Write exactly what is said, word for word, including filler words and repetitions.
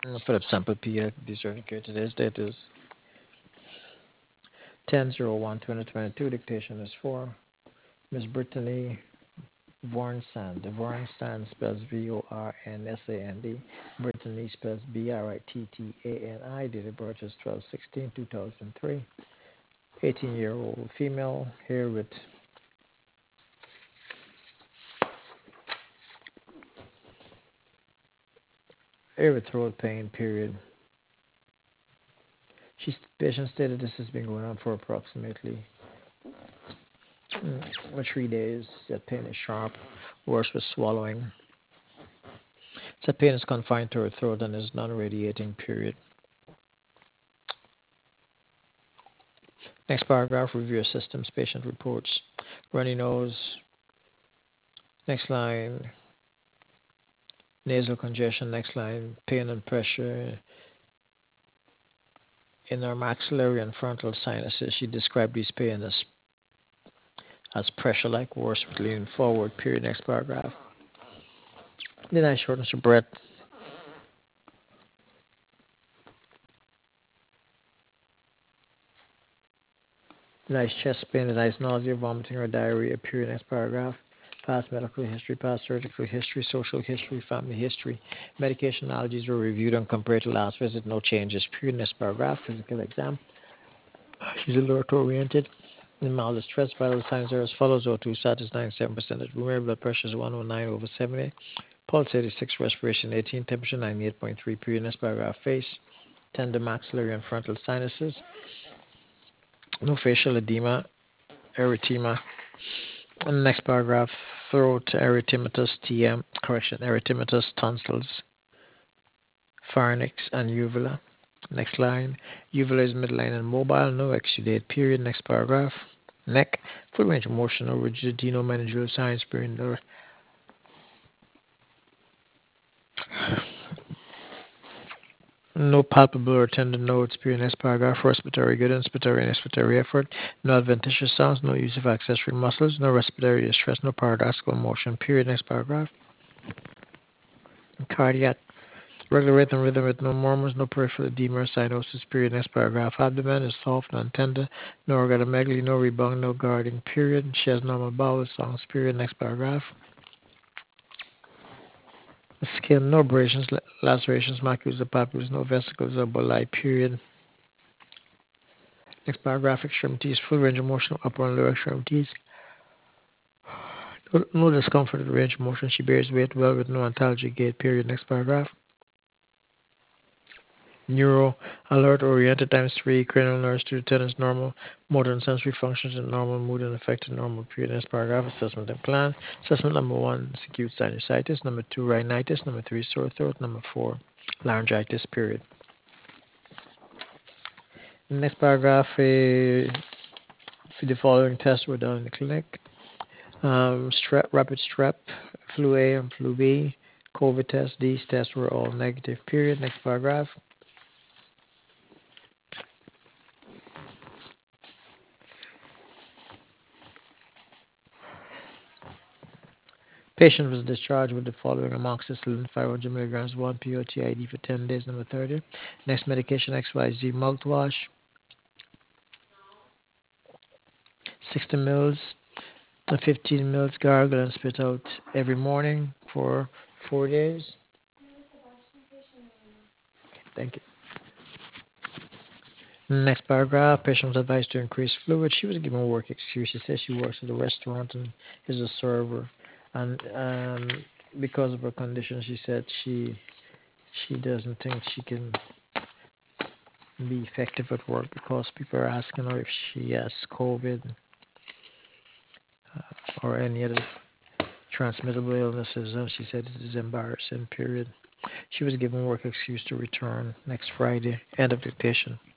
Uh, For the sample P I D certificate, today's date is ten oh one twenty twenty-two. Dictation is for Miss Brittany Vornsand. Vornsand spells V O R N S A N D. Brittany spells B R I T T A N I. Date of birth is twelve sixteen two thousand three. eighteen year old female, here with here with throat pain, period. She's patient stated this has been going on for approximately mm, three days. That pain is sharp, worse with swallowing. That pain is confined to her throat and is non-radiating, period. Next paragraph, review your systems, patient reports, runny nose. Next line, nasal congestion. Next line, pain and pressure in her maxillary and frontal sinuses. She described these pain as, as pressure like worse with leaning forward, period. Next paragraph. Denies shortness of breath. Denies chest pain. Denies nausea, vomiting, or diarrhea, period. Next paragraph. Past medical history, past surgical history, social history, family history. Medication allergies were reviewed and compared to last visit. No changes, period. Next paragraph. Physical exam. She's alert oriented. In mild distress, vital signs are as follows: O two status ninety-seven percent. Room blood pressure is one oh nine over seventy. Pulse eighty-six, respiration eighteen, temperature ninety-eight point three. Period. Next paragraph. Face, tender maxillary and frontal sinuses. No facial edema, erythema. And the next paragraph. Throat, erythematous, T M, correction, erythematous, tonsils, pharynx, and uvula. Next line. Uvula is midline and mobile. No exudate. Period. Next paragraph. Neck, full range of motion, no rigidity, no managerial signs, period. No, no palpable or tender notes, period. Next paragraph. Respiratory good, inspiratory and expiratory effort. No adventitious sounds, no use of accessory muscles, no respiratory distress, no paradoxical motion, period. Next paragraph. Cardiac, regular rhythm, rhythm with no murmurs, no peripheral edema or cyanosis, period. Next paragraph. Abdomen is soft, non-tender, no organomegaly, no rebound, no guarding, period. She has normal bowel sounds, period. Next paragraph. Skin, no abrasions, lacerations, maculas or papules, no vesicles or bulli, period. Next paragraph, extremities, full range of motion, upper and lower extremities. No, no discomfort with range of motion. She bears weight well with no ontology gait, period. Next paragraph. Neuro, alert, oriented times three, cranial nerves to attendance normal, motor and sensory functions in normal, mood and affected normal, period. Next paragraph, assessment and plan. Assessment number one, acute sinusitis. Number two, rhinitis. Number three, sore throat. Number four, laryngitis, period. Next paragraph, uh, the following tests were done in the clinic. Um, strep, rapid strep, flu A and flu B, COVID test. These tests were all negative, period. Next paragraph. Patient was discharged with the following amoxicillin, five hundred milligrams, one P O T I D for ten days, number thirty. Next medication, X Y Z mouthwash, sixty mils, and fifteen mils gargle and spit out every morning for four days. Thank you. Next paragraph, patient was advised to increase fluid. She was given work excuse. She says she works at a restaurant and is a server. And um, because of her condition, she said she she doesn't think she can be effective at work because people are asking her if she has COVID uh, or any other transmittable illnesses. And she said it is embarrassing, period. She was given work excuse to return next Friday. End of dictation.